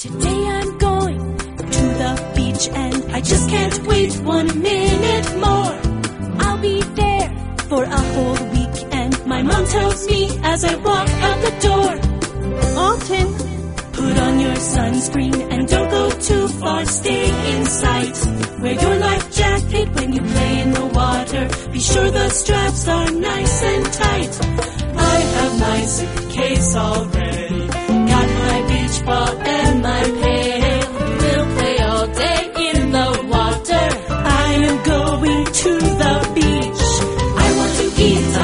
Today I'm going to the beach and I just can't wait 1 minute more. I'll be there for a whole week and my mom tells me as I walk out the door, Alton, put on your sunscreen and don't go too far, stay in sight. Wear your life jacket when you play in the water, be sure the straps are nice and tight. I have my suitcase all ready.